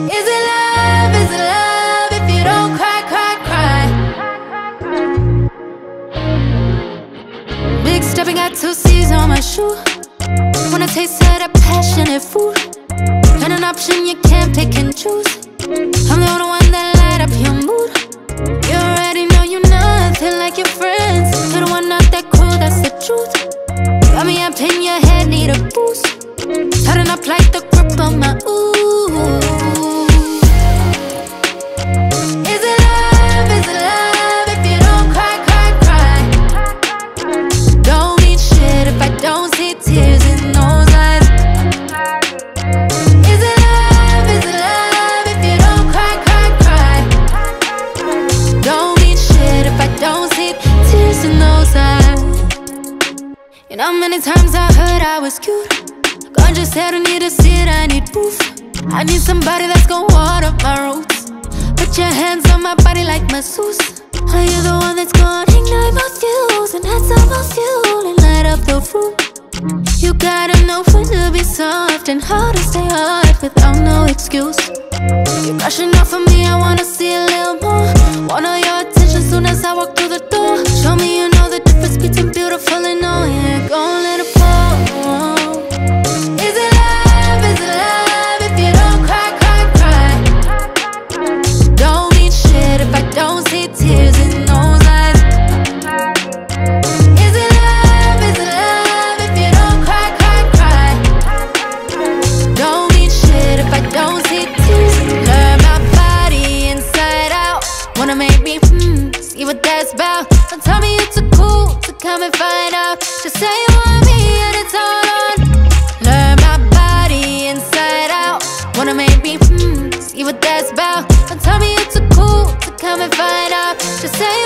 Is it love? Is it love if you don't cry, cry, cry? Big stepping, got 2 C's on my shoe. Wanna taste of that passionate food, and an option you can't pick and choose. I'm the only one that light up your mood. You already know you're nothing like your friends. You're the one not that cool, that's the truth. Got me up in your head, need a boost. Tighten up like the grip on my ooh. Is it love? Is it love if you don't cry, cry, cry? Don't mean shit if I don't see tears in those eyes. Is it love? Is it love if you don't cry, cry, cry? Don't mean shit if I don't see tears in those eyes. You know how many times I heard I was cute. God just said I need a seat, I need proof. I need somebody that's gonna water my roots. Put your hands on my body like masseuse. Are you the one that's gonna ignite my fuse and add some more fuel and light up the room? You gotta know when to be soft and how to stay hard without no excuse. You're rushing off of me, I wanna see a little more. Want all your attention soon as I walk through the door. Show me you know the difference between beautiful and no. Yeah, go and let it fall. Is it love? Is it love if you don't cry, cry, cry? Don't mean shit if I don't see tears in those eyes. Is it love? Is it love if you don't cry, cry, cry? Don't mean shit if I don't see tears. Learn my body inside out. Wanna make me see what that's about. Don't tell me you're too cool to come and find out. Just say you want me and it's all on. Learn my body inside out. Wanna make me see what that's about. Don't tell me you're too cool to come and find out. Just say